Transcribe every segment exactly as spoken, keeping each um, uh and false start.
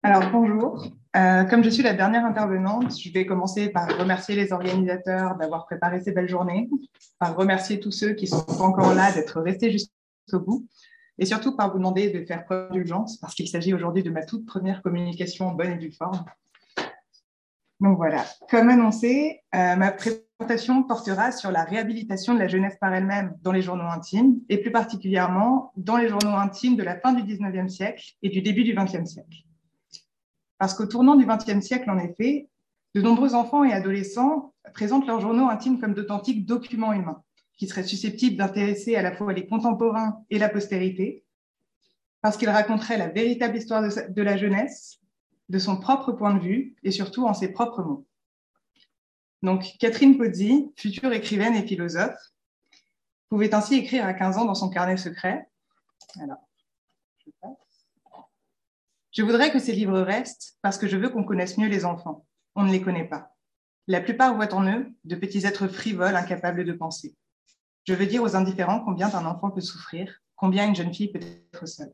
Alors, bonjour. Euh, comme je suis la dernière intervenante, je vais commencer par remercier les organisateurs d'avoir préparé ces belles journées, par remercier tous ceux qui sont encore là d'être restés jusqu'au bout, et surtout par vous demander de faire preuve d'urgence, parce qu'il s'agit aujourd'hui de ma toute première communication en bonne et due forme. Donc voilà, comme annoncé, euh, ma présentation portera sur la réhabilitation de la jeunesse par elle-même dans les journaux intimes, et plus particulièrement dans les journaux intimes de la fin du dix-neuvième siècle et du début du vingtième siècle. Parce qu'au tournant du vingtième siècle, en effet, de nombreux enfants et adolescents présentent leurs journaux intimes comme d'authentiques documents humains, qui seraient susceptibles d'intéresser à la fois les contemporains et la postérité, parce qu'ils raconteraient la véritable histoire de, de la jeunesse, de son propre point de vue et surtout en ses propres mots. Donc, Catherine Pozzi, future écrivaine et philosophe, pouvait ainsi écrire à quinze ans dans son carnet secret. Alors, je passe. Je voudrais que ces livres restent parce que je veux qu'on connaisse mieux les enfants. On ne les connaît pas. La plupart voient en eux de petits êtres frivoles, incapables de penser. Je veux dire aux indifférents combien un enfant peut souffrir, combien une jeune fille peut être seule.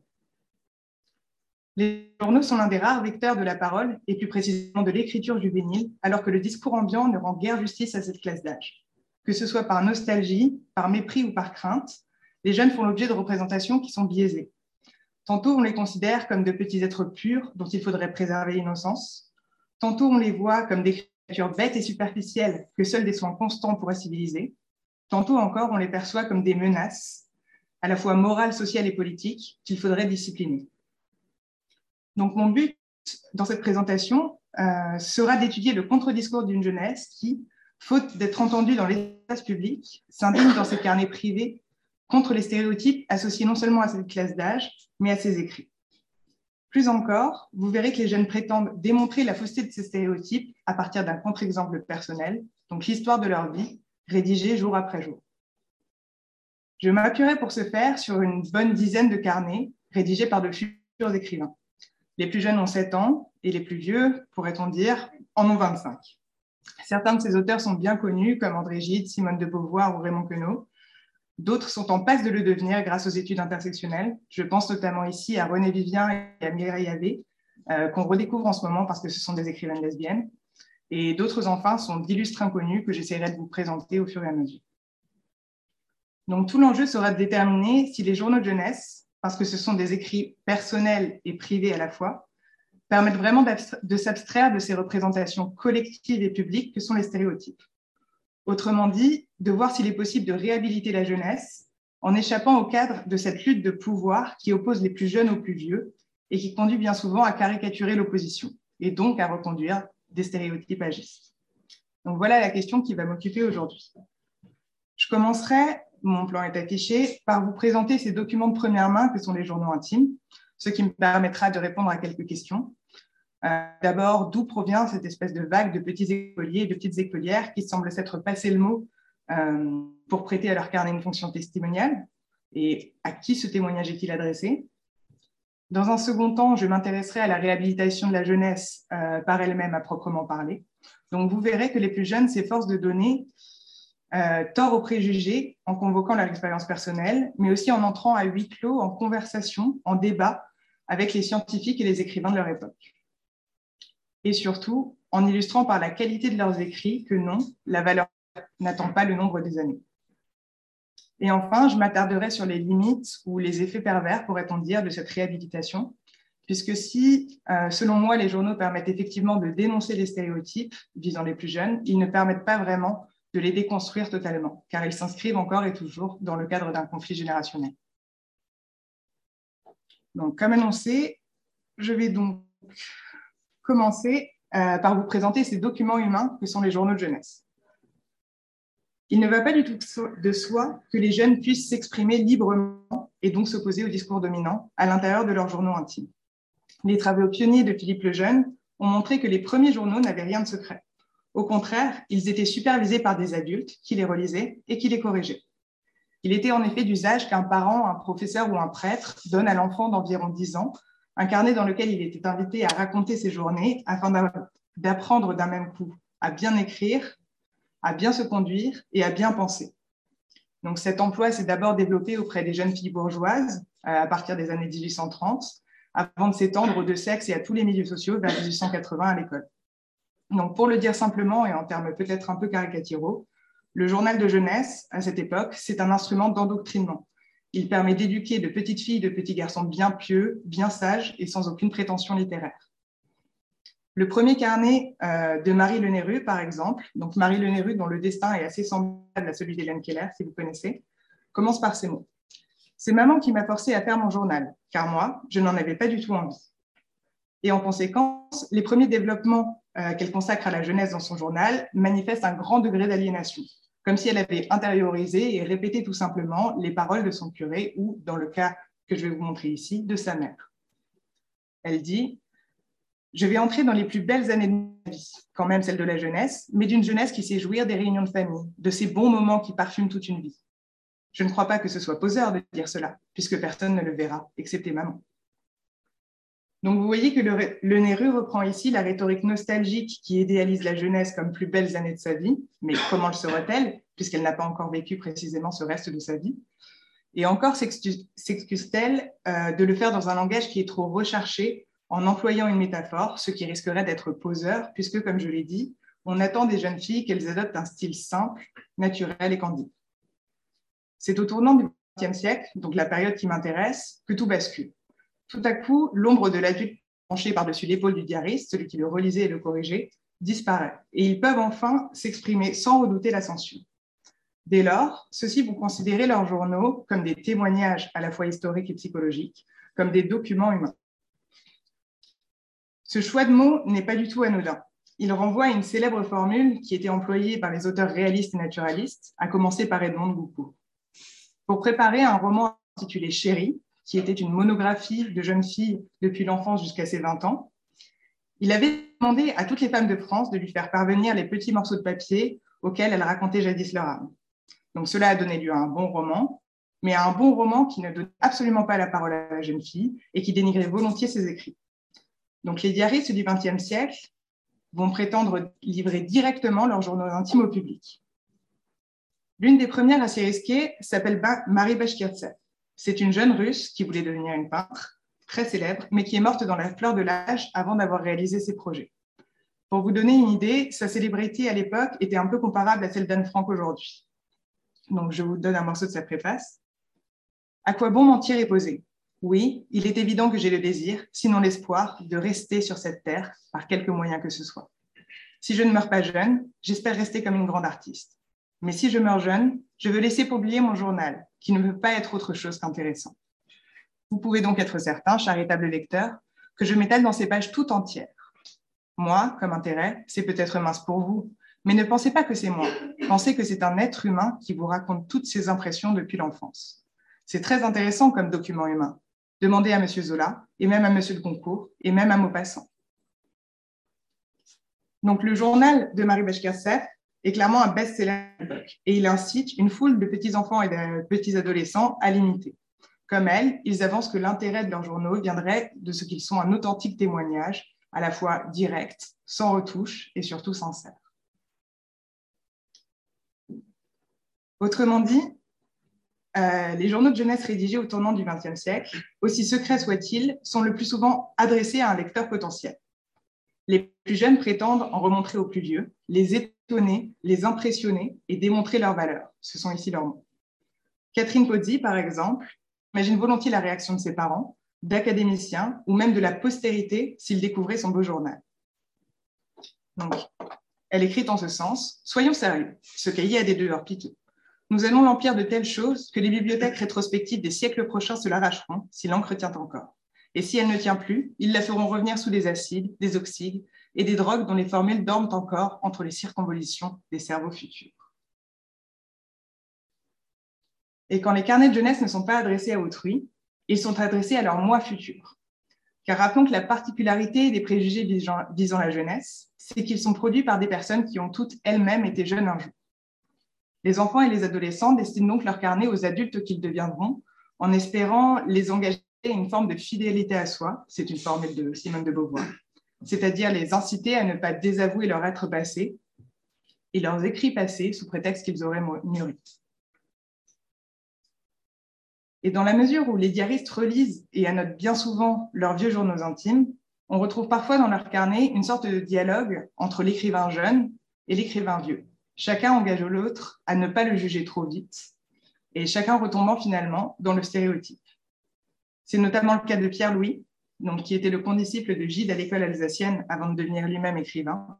Les journaux sont l'un des rares vecteurs de la parole et plus précisément de l'écriture juvénile, alors que le discours ambiant ne rend guère justice à cette classe d'âge. Que ce soit par nostalgie, par mépris ou par crainte, les jeunes font l'objet de représentations qui sont biaisées. Tantôt, on les considère comme de petits êtres purs dont il faudrait préserver l'innocence. Tantôt, on les voit comme des créatures bêtes et superficielles que seuls des soins constants pourraient civiliser. Tantôt encore, on les perçoit comme des menaces, à la fois morales, sociales et politiques, qu'il faudrait discipliner. Donc, mon but dans cette présentation euh, sera d'étudier le contre-discours d'une jeunesse qui, faute d'être entendue dans l'espace public, s'indigne dans ses carnets privés contre les stéréotypes associés non seulement à cette classe d'âge, mais à ses écrits. Plus encore, vous verrez que les jeunes prétendent démontrer la fausseté de ces stéréotypes à partir d'un contre-exemple personnel, donc l'histoire de leur vie, rédigée jour après jour. Je m'appuierai pour ce faire sur une bonne dizaine de carnets rédigés par de futurs écrivains. Les plus jeunes ont sept ans et les plus vieux, pourrait-on dire, en ont vingt-cinq. Certains de ces auteurs sont bien connus, comme André Gide, Simone de Beauvoir ou Raymond Queneau. D'autres sont en passe de le devenir grâce aux études intersectionnelles. Je pense notamment ici à Renée Vivien et à Mireille Havé, euh, qu'on redécouvre en ce moment parce que ce sont des écrivaines lesbiennes. Et d'autres, enfin, sont d'illustres inconnus que j'essaierai de vous présenter au fur et à mesure. Donc, tout l'enjeu sera de déterminer si les journaux de jeunesse, parce que ce sont des écrits personnels et privés à la fois, permettent vraiment de s'abstraire de ces représentations collectives et publiques que sont les stéréotypes. Autrement dit, de voir s'il est possible de réhabiliter la jeunesse en échappant au cadre de cette lutte de pouvoir qui oppose les plus jeunes aux plus vieux et qui conduit bien souvent à caricaturer l'opposition et donc à reconduire des stéréotypes agistes. Donc voilà la question qui va m'occuper aujourd'hui. Je commencerai, mon plan est affiché, par vous présenter ces documents de première main que sont les journaux intimes, ce qui me permettra de répondre à quelques questions. Euh, D'abord, d'où provient cette espèce de vague de petits écoliers et de petites écolières qui semblent s'être passé le mot euh, pour prêter à leur carnet une fonction testimoniale, et à qui ce témoignage est-il adressé? Dans un second temps, je m'intéresserai à la réhabilitation de la jeunesse euh, par elle-même à proprement parler. Donc, vous verrez que les plus jeunes s'efforcent de donner euh, tort aux préjugés en convoquant leur expérience personnelle, mais aussi en entrant à huis clos, en conversation, en débat avec les scientifiques et les écrivains de leur époque. Et surtout en illustrant par la qualité de leurs écrits que non, la valeur n'attend pas le nombre des années. Et enfin, je m'attarderai sur les limites ou les effets pervers, pourrait-on dire, de cette réhabilitation, puisque si, euh, selon moi, les journaux permettent effectivement de dénoncer les stéréotypes visant les plus jeunes, ils ne permettent pas vraiment de les déconstruire totalement, car ils s'inscrivent encore et toujours dans le cadre d'un conflit générationnel. Donc, comme annoncé, je vais donc commencer euh, par vous présenter ces documents humains que sont les journaux de jeunesse. Il ne va pas du tout de soi que les jeunes puissent s'exprimer librement et donc s'opposer au discours dominant à l'intérieur de leurs journaux intimes. Les travaux pionniers de Philippe Lejeune ont montré que les premiers journaux n'avaient rien de secret. Au contraire, ils étaient supervisés par des adultes qui les relisaient et qui les corrigeaient. Il était en effet d'usage qu'un parent, un professeur ou un prêtre donne à l'enfant d'environ dix ans un carnet dans lequel il était invité à raconter ses journées afin d'apprendre d'un même coup à bien écrire, à bien se conduire et à bien penser. Donc cet emploi s'est d'abord développé auprès des jeunes filles bourgeoises à partir des années mille huit cent trente, avant de s'étendre aux deux sexes et à tous les milieux sociaux vers mille huit cent quatre-vingts à l'école. Donc, pour le dire simplement et en termes peut-être un peu caricaturaux, le journal de jeunesse, à cette époque, c'est un instrument d'endoctrinement. Il permet d'éduquer de petites filles et de petits garçons bien pieux, bien sages et sans aucune prétention littéraire. Le premier carnet euh, de Marie Le Néreux, par exemple, donc Marie Le Néreux, dont le destin est assez semblable à celui d'Hélène Keller, si vous connaissez, commence par ces mots. « C'est maman qui m'a forcé à faire mon journal, car moi, je n'en avais pas du tout envie. » Et en conséquence, les premiers développements euh, qu'elle consacre à la jeunesse dans son journal manifestent un grand degré d'aliénation, comme si elle avait intériorisé et répété tout simplement les paroles de son curé ou, dans le cas que je vais vous montrer ici, de sa mère. Elle dit « Je vais entrer dans les plus belles années de ma vie, quand même celles de la jeunesse, mais d'une jeunesse qui sait jouir des réunions de famille, de ces bons moments qui parfument toute une vie. Je ne crois pas que ce soit poseur de dire cela, puisque personne ne le verra, excepté maman. » Donc, vous voyez que le, le Néreux reprend ici la rhétorique nostalgique qui idéalise la jeunesse comme plus belles années de sa vie, mais comment le sera-t-elle, puisqu'elle n'a pas encore vécu précisément ce reste de sa vie? Et encore s'excuse-t-elle euh, de le faire dans un langage qui est trop recherché, en employant une métaphore, ce qui risquerait d'être poseur, puisque, comme je l'ai dit, on attend des jeunes filles qu'elles adoptent un style simple, naturel et candide. C'est au tournant du vingtième siècle, donc la période qui m'intéresse, que tout bascule. Tout à coup, l'ombre de l'adulte penché par-dessus l'épaule du diariste, celui qui le relisait et le corrigeait, disparaît, et ils peuvent enfin s'exprimer sans redouter la censure. Dès lors, ceux-ci vont considérer leurs journaux comme des témoignages à la fois historiques et psychologiques, comme des documents humains. Ce choix de mots n'est pas du tout anodin. Il renvoie à une célèbre formule qui était employée par les auteurs réalistes et naturalistes, à commencer par Edmond de Goncourt. Pour préparer un roman intitulé « Chérie », qui était une monographie de jeune fille depuis l'enfance jusqu'à ses vingt ans, il avait demandé à toutes les femmes de France de lui faire parvenir les petits morceaux de papier auxquels elles racontaient jadis leur âme. Donc cela a donné lieu à un bon roman, mais à un bon roman qui ne donne absolument pas la parole à la jeune fille et qui dénigrait volontiers ses écrits. Donc les diaristes du vingtième siècle vont prétendre livrer directement leurs journaux intimes au public. L'une des premières assez risquées s'appelle Marie Bashkirtsev. C'est une jeune Russe qui voulait devenir une peintre, très célèbre, mais qui est morte dans la fleur de l'âge avant d'avoir réalisé ses projets. Pour vous donner une idée, sa célébrité à l'époque était un peu comparable à celle d'Anne Frank aujourd'hui. Donc, je vous donne un morceau de sa préface. « À quoi bon mentir et poser? Oui, il est évident que j'ai le désir, sinon l'espoir, de rester sur cette terre par quelque moyen que ce soit. Si je ne meurs pas jeune, j'espère rester comme une grande artiste. Mais si je meurs jeune, je veux laisser publier mon journal, qui ne peut pas être autre chose qu'intéressant. Vous pouvez donc être certain, charitable lecteur, que je m'étale dans ces pages tout entières. Moi, comme intérêt, c'est peut-être mince pour vous, mais ne pensez pas que c'est moi. Pensez que c'est un être humain qui vous raconte toutes ses impressions depuis l'enfance. C'est très intéressant comme document humain. Demandez à M. Zola, et même à M. de Goncourt, et même à Maupassant. » Donc, le journal de Marie Bashkirtsev est clairement un best-seller à l'époque, et il incite une foule de petits enfants et de petits adolescents à l'imiter. Comme elle, ils avancent que l'intérêt de leurs journaux viendrait de ce qu'ils sont un authentique témoignage, à la fois direct, sans retouche et surtout sincère. Autrement dit, euh, les journaux de jeunesse rédigés au tournant du vingtième siècle, aussi secrets soient-ils, sont le plus souvent adressés à un lecteur potentiel. Les plus jeunes prétendent en remontrer aux plus vieux, les étonner, les impressionner et démontrer leur valeur. Ce sont ici leurs mots. Catherine Pozzi, par exemple, imagine volontiers la réaction de ses parents, d'académiciens ou même de la postérité s'ils découvraient son beau journal. Donc, elle écrit en ce sens « Soyons sérieux, ce cahier a des devoirs piteux. Nous allons l'emplir de telles choses que les bibliothèques rétrospectives des siècles prochains se l'arracheront si l'encre tient encore. Et si elle ne tient plus, ils la feront revenir sous des acides, des oxydes et des drogues dont les formules dorment encore entre les circonvolutions des cerveaux futurs. » Et quand les carnets de jeunesse ne sont pas adressés à autrui, ils sont adressés à leur moi futur. Car rappelons que la particularité des préjugés visant, visant la jeunesse, c'est qu'ils sont produits par des personnes qui ont toutes elles-mêmes été jeunes un jour. Les enfants et les adolescents destinent donc leur carnet aux adultes qu'ils deviendront, en espérant les engager à une forme de fidélité à soi, c'est une formule de Simone de Beauvoir, c'est-à-dire les inciter à ne pas désavouer leur être passé et leurs écrits passés sous prétexte qu'ils auraient mûri. Et dans la mesure où les diaristes relisent et annotent bien souvent leurs vieux journaux intimes, on retrouve parfois dans leur carnet une sorte de dialogue entre l'écrivain jeune et l'écrivain vieux. Chacun engage l'autre à ne pas le juger trop vite, et chacun retombant finalement dans le stéréotype. C'est notamment le cas de Pierre-Louis, donc, qui était le condisciple de Gide à l'école alsacienne avant de devenir lui-même écrivain.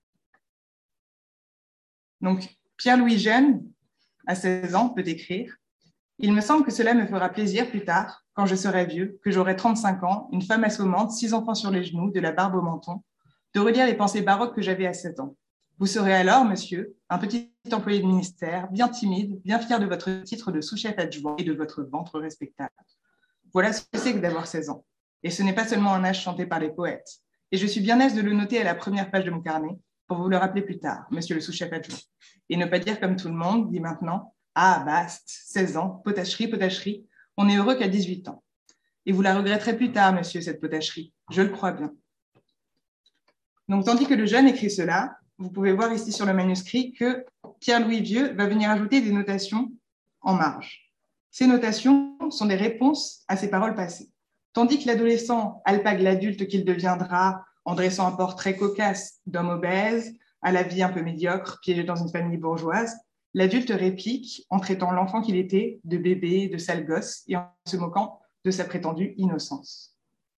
Donc, Pierre-Louis jeune, à seize ans, peut écrire « Il me semble que cela me fera plaisir plus tard, quand je serai vieux, que j'aurai trente-cinq ans, une femme assommante, six enfants sur les genoux, de la barbe au menton, de relire les pensées baroques que j'avais à sept ans. Vous serez alors, monsieur, un petit employé de ministère, bien timide, bien fier de votre titre de sous-chef adjoint et de votre ventre respectable. Voilà ce que c'est que d'avoir seize ans. Et ce n'est pas seulement un âge chanté par les poètes. Et je suis bien aise de le noter à la première page de mon carnet, pour vous le rappeler plus tard, monsieur le sous-chef adjoint. Et ne pas dire comme tout le monde dit maintenant, ah, baste, seize ans, potacherie, potacherie, on est heureux qu'à dix-huit ans. Et vous la regretterez plus tard, monsieur, cette potacherie, je le crois bien. Donc, tandis que le jeune écrit cela, vous pouvez voir ici sur le manuscrit que Pierre-Louis Vieux va venir ajouter des notations en marge. Ces notations sont des réponses à ses paroles passées. Tandis que l'adolescent alpague l'adulte qu'il deviendra en dressant un portrait cocasse d'homme obèse, à la vie un peu médiocre, piégé dans une famille bourgeoise, l'adulte réplique en traitant l'enfant qu'il était de bébé, de sale gosse, et en se moquant de sa prétendue innocence.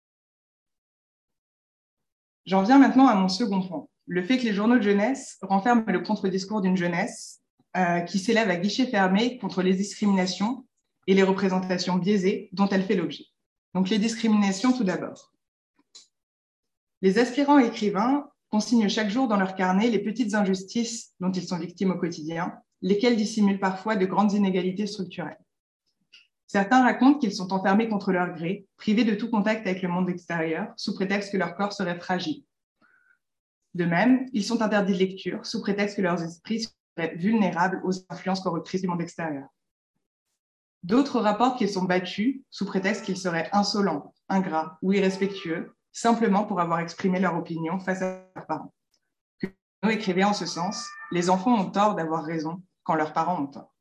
J'en viens maintenant à mon second point, le fait que les journaux de jeunesse renferment le contre-discours d'une jeunesse euh, qui s'élève à guichet fermé contre les discriminations et les représentations biaisées dont elle fait l'objet. Donc les discriminations tout d'abord. Les aspirants écrivains consignent chaque jour dans leur carnet les petites injustices dont ils sont victimes au quotidien, lesquelles dissimulent parfois de grandes inégalités structurelles. Certains racontent qu'ils sont enfermés contre leur gré, privés de tout contact avec le monde extérieur, sous prétexte que leur corps serait fragile. De même, ils sont interdits de lecture, sous prétexte que leurs esprits seraient vulnérables aux influences corruptrices du monde extérieur. D'autres rapportent qu'ils sont battus, sous prétexte qu'ils seraient insolents, ingrats ou irrespectueux, simplement pour avoir exprimé leur opinion face à leurs parents. Que nous écrivait en ce sens, les enfants ont tort d'avoir raison quand leurs parents ont tort.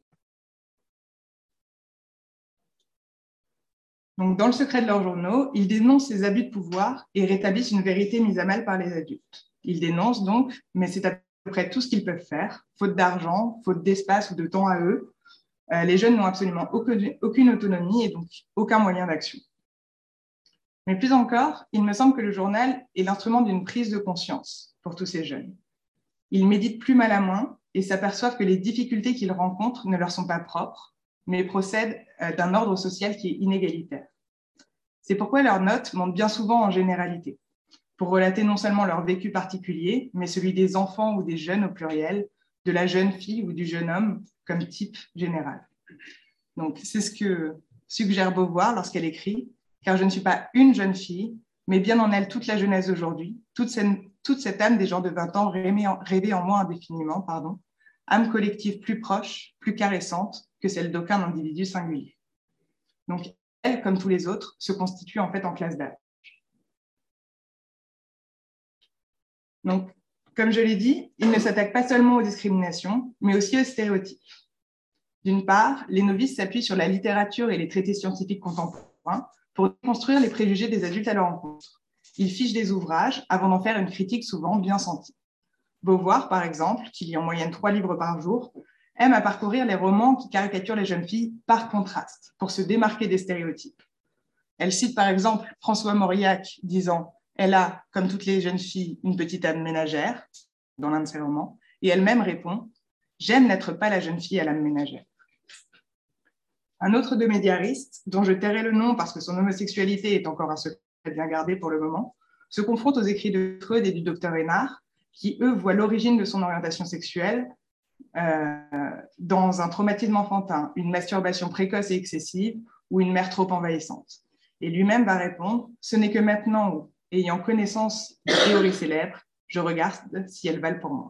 Donc, dans le secret de leurs journaux, ils dénoncent ces abus de pouvoir et rétablissent une vérité mise à mal par les adultes. Ils dénoncent donc, mais c'est à peu près tout ce qu'ils peuvent faire, faute d'argent, faute d'espace ou de temps à eux. Euh, les jeunes n'ont absolument aucune, aucune autonomie et donc aucun moyen d'action. Mais plus encore, il me semble que le journal est l'instrument d'une prise de conscience pour tous ces jeunes. Ils méditent plus mal à moins et s'aperçoivent que les difficultés qu'ils rencontrent ne leur sont pas propres, mais procèdent d'un ordre social qui est inégalitaire. C'est pourquoi leurs notes montent bien souvent en généralité, pour relater non seulement leur vécu particulier, mais celui des enfants ou des jeunes au pluriel, de la jeune fille ou du jeune homme comme type général. Donc, c'est ce que suggère Beauvoir lorsqu'elle écrit « Car je ne suis pas une jeune fille, mais bien en elle toute la jeunesse d'aujourd'hui, toute, toute cette âme des gens de vingt ans rêvée en, rêvée en moi indéfiniment, pardon, âme collective plus proche, plus caressante que celle d'aucun individu singulier. » Donc, elle, comme tous les autres, se constitue en fait en classe d'âge. Donc, comme je l'ai dit, il ne s'attaque pas seulement aux discriminations, mais aussi aux stéréotypes. D'une part, les novices s'appuient sur la littérature et les traités scientifiques contemporains pour construire les préjugés des adultes à leur encontre. Ils fichent des ouvrages avant d'en faire une critique souvent bien sentie. Beauvoir, par exemple, qui lit en moyenne trois livres par jour, aime à parcourir les romans qui caricaturent les jeunes filles par contraste, pour se démarquer des stéréotypes. Elle cite par exemple François Mauriac disant « Elle a, comme toutes les jeunes filles, une petite âme ménagère » dans l'un de ses romans, et elle-même répond « J'aime n'être pas la jeune fille à l'âme ménagère ». Un autre de mes diaristes, dont je tairai le nom parce que son homosexualité est encore un secret bien gardé pour le moment, se confronte aux écrits de Freud et du docteur Hénard, qui, eux, voient l'origine de son orientation sexuelle euh, dans un traumatisme enfantin, une masturbation précoce et excessive ou une mère trop envahissante. Et lui-même va répondre « Ce n'est que maintenant, ayant connaissance des théories célèbres, je regarde si elles valent pour moi. »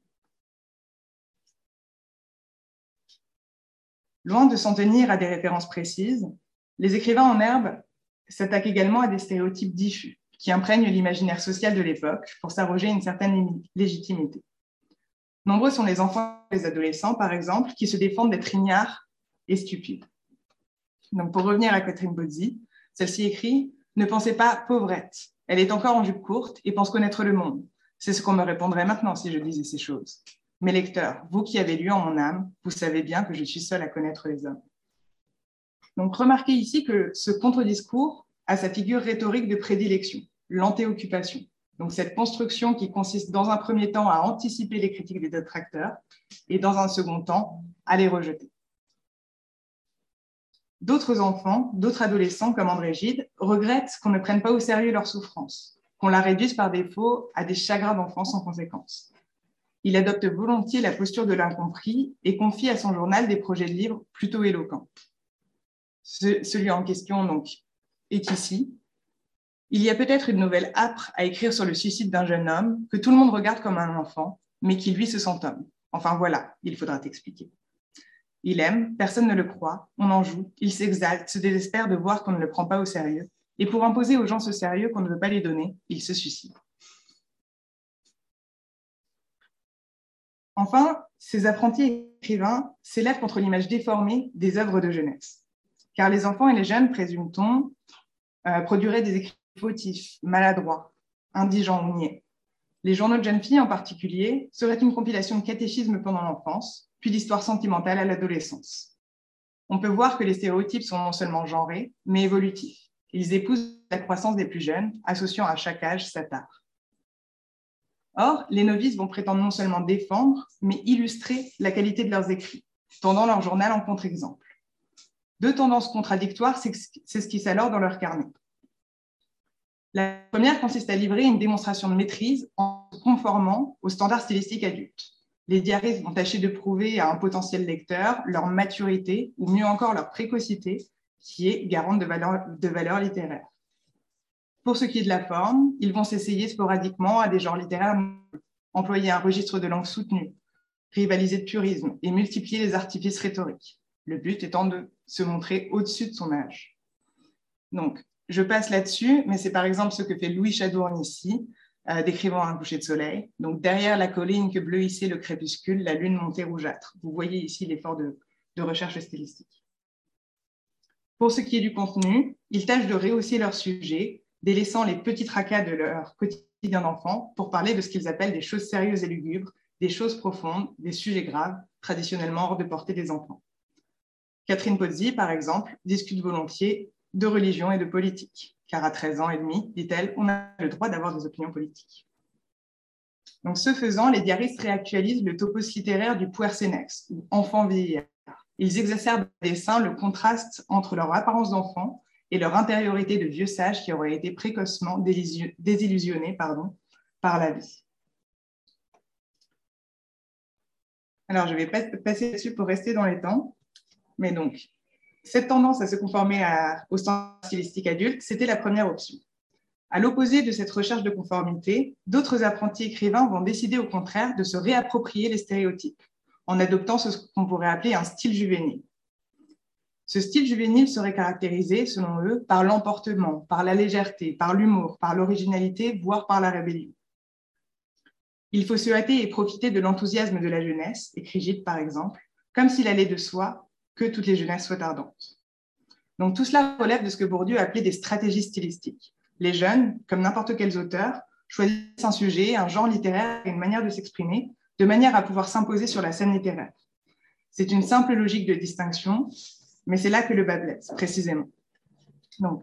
Loin de s'en tenir à des références précises, les écrivains en herbe s'attaquent également à des stéréotypes diffus qui imprègnent l'imaginaire social de l'époque pour s'arroger une certaine légitimité. Nombreux sont les enfants et les adolescents, par exemple, qui se défendent d'être ignares et stupides. Donc, pour revenir à Catherine Bozzi, celle-ci écrit « Ne pensez pas pauvrette, elle est encore en jupe courte et pense connaître le monde. C'est ce qu'on me répondrait maintenant si je disais ces choses. Mes lecteurs, vous qui avez lu en mon âme, vous savez bien que je suis seule à connaître les hommes. » Donc, remarquez ici que ce contre-discours a sa figure rhétorique de prédilection, l'antéoccupation. Donc, cette construction qui consiste dans un premier temps à anticiper les critiques des détracteurs et dans un second temps à les rejeter. D'autres enfants, d'autres adolescents comme André Gide regrettent qu'on ne prenne pas au sérieux leur souffrance, qu'on la réduise par défaut à des chagrins d'enfance sans conséquence. Il adopte volontiers la posture de l'incompris et confie à son journal des projets de livres plutôt éloquents. Ce, celui en question donc, est ici. Il y a peut-être une nouvelle âpre à écrire sur le suicide d'un jeune homme que tout le monde regarde comme un enfant, mais qui lui se sent homme. Enfin voilà, il faudra t'expliquer. Il aime, personne ne le croit, on en joue, il s'exalte, se désespère de voir qu'on ne le prend pas au sérieux, et pour imposer aux gens ce sérieux qu'on ne veut pas lui donner, il se suicide. Enfin, ces apprentis écrivains s'élèvent contre l'image déformée des œuvres de jeunesse. Car les enfants et les jeunes, présume-t-on, euh, produiraient des écrits fautifs, maladroits, indigents ou niais. Les journaux de jeunes filles en particulier seraient une compilation de catéchisme pendant l'enfance, puis d'histoire sentimentale à l'adolescence. On peut voir que les stéréotypes sont non seulement genrés, mais évolutifs. Ils épousent la croissance des plus jeunes, associant à chaque âge sa tare. Or, les novices vont prétendre non seulement défendre, mais illustrer la qualité de leurs écrits, tendant leur journal en contre-exemple. Deux tendances contradictoires s'esquissent alors dans leur carnet. La première consiste à livrer une démonstration de maîtrise en se conformant aux standards stylistiques adultes. Les diaristes vont tâcher de prouver à un potentiel lecteur leur maturité, ou mieux encore leur précocité, qui est garante de valeur, de valeur littéraire. Pour ce qui est de la forme, ils vont s'essayer sporadiquement à des genres littéraires, employer un registre de langue soutenu, rivaliser de purisme et multiplier les artifices rhétoriques. Le but étant de se montrer au-dessus de son âge. Donc, je passe là-dessus, mais c'est par exemple ce que fait Louis Chadourne ici, euh, décrivant un coucher de soleil. Donc, derrière la colline que bleuissait le crépuscule, la lune montait rougeâtre. Vous voyez ici l'effort de, de recherche stylistique. Pour ce qui est du contenu, ils tâchent de rehausser leur sujet, délaissant les petits tracas de leur quotidien d'enfant pour parler de ce qu'ils appellent des choses sérieuses et lugubres, des choses profondes, des sujets graves, traditionnellement hors de portée des enfants. Catherine Bozzi, par exemple, discute volontiers de religion et de politique, car à treize ans et demi, dit-elle, on a le droit d'avoir des opinions politiques. Donc, ce faisant, les diaristes réactualisent le topos littéraire du puer-senex, ou enfant vieillard. Ils exacerbent à dessein le contraste entre leur apparence d'enfant et leur intériorité de vieux sages qui auraient été précocement désillusionnés pardon, par la vie. Alors, je vais passer là-dessus pour rester dans les temps. Mais donc, cette tendance à se conformer à, aux standards stylistiques adultes, c'était la première option. À l'opposé de cette recherche de conformité, d'autres apprentis écrivains vont décider au contraire de se réapproprier les stéréotypes, en adoptant ce qu'on pourrait appeler un style juvénile. Ce style juvénile serait caractérisé, selon eux, par l'emportement, par la légèreté, par l'humour, par l'originalité, voire par la rébellion. Il faut se hâter et profiter de l'enthousiasme de la jeunesse, écrit Gide par exemple, comme s'il allait de soi que toutes les jeunesses soient ardentes. Donc tout cela relève de ce que Bourdieu appelait des stratégies stylistiques. Les jeunes, comme n'importe quels auteurs, choisissent un sujet, un genre littéraire et une manière de s'exprimer, de manière à pouvoir s'imposer sur la scène littéraire. C'est une simple logique de distinction, mais c'est là que le bas blesse, précisément. Donc,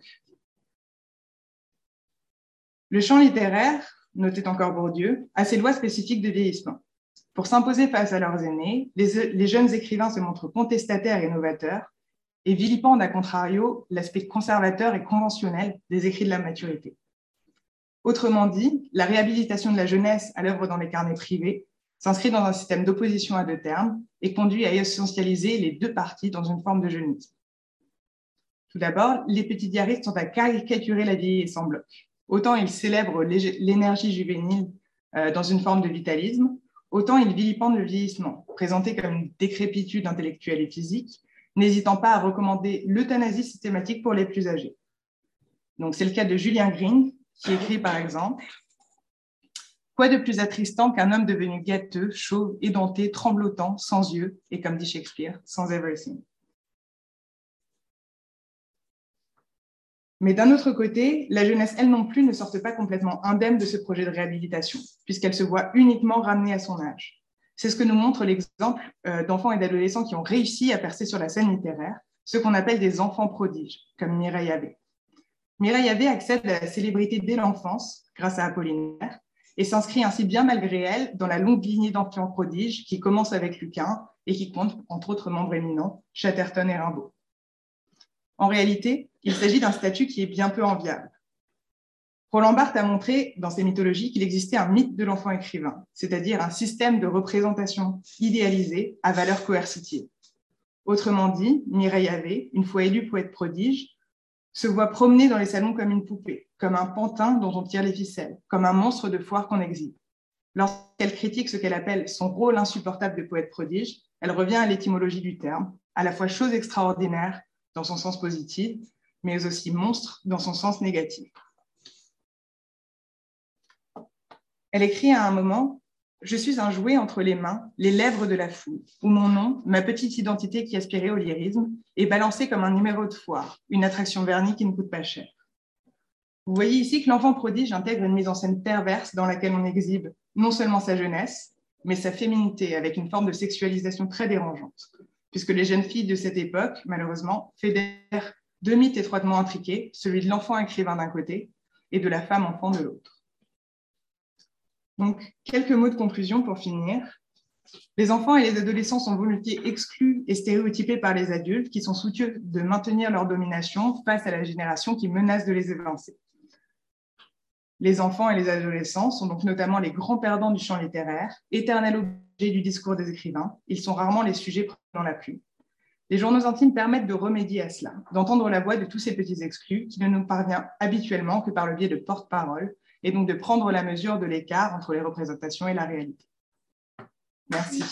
le champ littéraire, notait encore Bourdieu, a ses lois spécifiques de vieillissement. Pour s'imposer face à leurs aînés, les, les jeunes écrivains se montrent contestataires et novateurs et vilipendent à contrario l'aspect conservateur et conventionnel des écrits de la maturité. Autrement dit, la réhabilitation de la jeunesse à l'œuvre dans les carnets privés s'inscrit dans un système d'opposition à deux termes et conduit à essentialiser les deux parties dans une forme de jeunisme. Tout d'abord, les petits diaristes sont à caricaturer la vieillesse en bloc. Autant ils célèbrent l'énergie juvénile dans une forme de vitalisme, autant ils vilipendent le vieillissement, présenté comme une décrépitude intellectuelle et physique, n'hésitant pas à recommander l'euthanasie systématique pour les plus âgés. Donc, c'est le cas de Julien Green, qui écrit par exemple « Quoi de plus attristant qu'un homme devenu gâteux, chauve, édenté, tremblotant, sans yeux, et comme dit Shakespeare, sans everything » Mais d'un autre côté, la jeunesse, elle non plus, ne sortent pas complètement indemne de ce projet de réhabilitation, puisqu'elle se voit uniquement ramenée à son âge. C'est ce que nous montre l'exemple d'enfants et d'adolescents qui ont réussi à percer sur la scène littéraire, ceux qu'on appelle des enfants prodiges, comme Mireille Havet. Mireille Havet accède à la célébrité dès l'enfance, grâce à Apollinaire, et s'inscrit ainsi bien malgré elle dans la longue lignée d'enfants prodiges qui commence avec Lucain et qui compte, entre autres membres éminents, Chatterton et Rimbaud. En réalité, il s'agit d'un statut qui est bien peu enviable. Roland Barthes a montré dans ses mythologies qu'il existait un mythe de l'enfant écrivain, c'est-à-dire un système de représentation idéalisée à valeur coercitive. Autrement dit, Mireille Havet, une fois élue poète prodige, se voit promener dans les salons comme une poupée, comme un pantin dont on tire les ficelles, comme un monstre de foire qu'on exhibe. Lorsqu'elle critique ce qu'elle appelle son rôle insupportable de poète prodige, elle revient à l'étymologie du terme, à la fois chose extraordinaire dans son sens positif, mais aussi monstre dans son sens négatif. Elle écrit à un moment « Je suis un jouet entre les mains, les lèvres de la foule, où mon nom, ma petite identité qui aspirait au lyrisme, est balancé comme un numéro de foire, une attraction vernie qui ne coûte pas cher. » Vous voyez ici que l'enfant prodige intègre une mise en scène perverse dans laquelle on exhibe non seulement sa jeunesse, mais sa féminité, avec une forme de sexualisation très dérangeante, puisque les jeunes filles de cette époque, malheureusement, fédèrent deux mythes étroitement intriqués, celui de l'enfant écrivain d'un côté et de la femme enfant de l'autre. Donc, quelques mots de conclusion pour finir. Les enfants et les adolescents sont volontiers exclus et stéréotypés par les adultes qui sont soucieux de maintenir leur domination face à la génération qui menace de les évincer. Les enfants et les adolescents sont donc notamment les grands perdants du champ littéraire, éternel objet du discours des écrivains. Ils sont rarement les sujets prenant la plume. Les journaux intimes permettent de remédier à cela, d'entendre la voix de tous ces petits exclus qui ne nous parvient habituellement que par le biais de porte-parole, et donc de prendre la mesure de l'écart entre les représentations et la réalité. Merci.